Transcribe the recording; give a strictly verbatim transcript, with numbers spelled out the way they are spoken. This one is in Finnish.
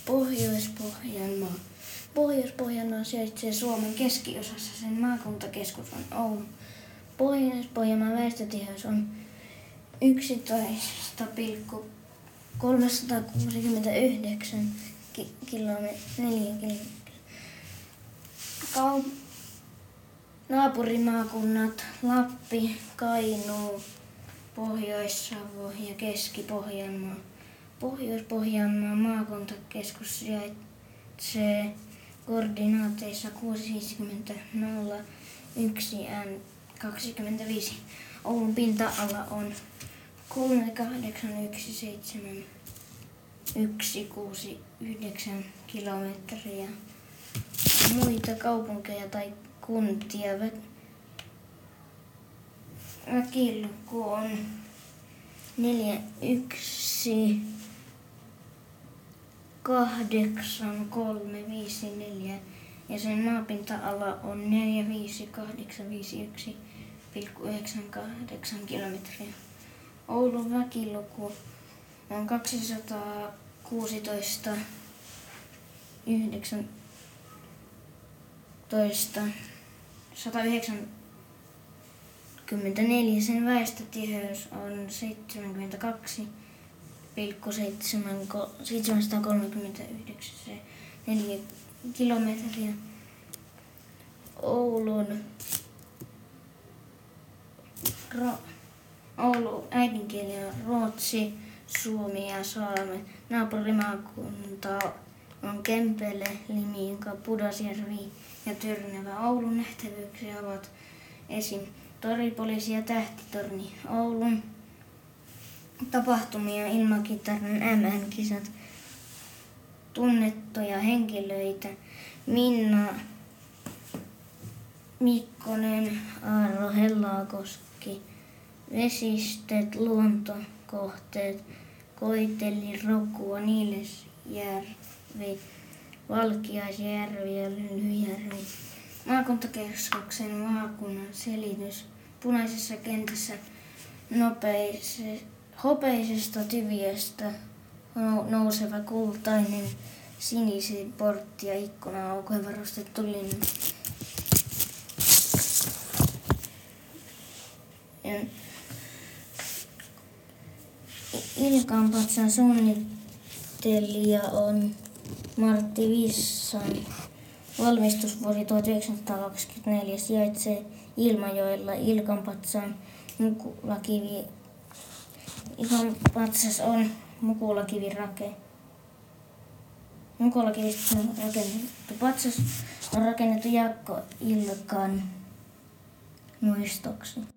Pohjois-Pohjanmaa. Pohjois-Pohjanmaa sijaitsee Suomen keskiosassa. Sen maakuntakeskus on Oulu. Pohjois-Pohjanmaan väestötiheys on yksitoista pilkku kolmesataakuusikymmentäyhdeksän neliökilometriä. Kau- Naapurimaakunnat Lappi, Kainuu, Pohjois-Savo ja Keski-Pohjanmaa. Pohjois-Pohjanmaan maakuntakeskus sijaitsee koordinaateissa kuusi viisikymmentä nolla yksi kaksikymmentäviisi. Oulun pinta-ala on kolme kahdeksan yksi seitsemän yksi kuusi yhdeksän kilometriä. Muita kaupunkeja tai kuntia. Väkiluku on neljä yksi kahdeksan kolme viisi neljä ja sen maapinta-ala on neljä viisi kahdeksan viisi yksi pilkku yhdeksänkymmentäkahdeksan kilometriä. Oulun väkiluku on kaksisataakuusitoista yhdeksäntoista sata yhdeksänkymmentäneljä. Sen väestötiheys on seitsemänkymmentäkaksi pilkku seitsemänsataakolmekymmentäyhdeksän kilometriä. Oulun Ro, Oulu äidinkieli on ruotsi, suomi ja saame. Naapurimaakunta on Kempele, Liminka, Pudasjärvi ja Tyrnävä. Oulun nähtävyyksiä ovat esim. Toripoliisi ja Tähtitorni. Oulun tapahtumia ilmakitaran M M-kisat. Tunnettuja henkilöitä Minna Mikkonen, Aaro Hellaakoski. Vesistöt, luontokohteet, Koiteli, Rokua, Niilesjärvi, Valkiaisjärvi ja Lylyjärvi. Maakuntakeskuksen maakunnan selitys. Punaisessa kentässä nopeise, hopeisesta tyviöstä nouseva kultainen sinisen portti ja ikkuna aukoin varustettu linna. Ilkanpatsan suunnittelija on Martti Vissan. Valmistusvuosi tuhatyhdeksänsataakaksikymmentäneljä. Sijaitsee Ilmajoella. Ilkanpatsan Mukulakivi. Ilkanpatsas on Mukulakivirake. Mukulakivistä on rakennettu patsas on rakennettu Jaakko Ilkan muistoksi.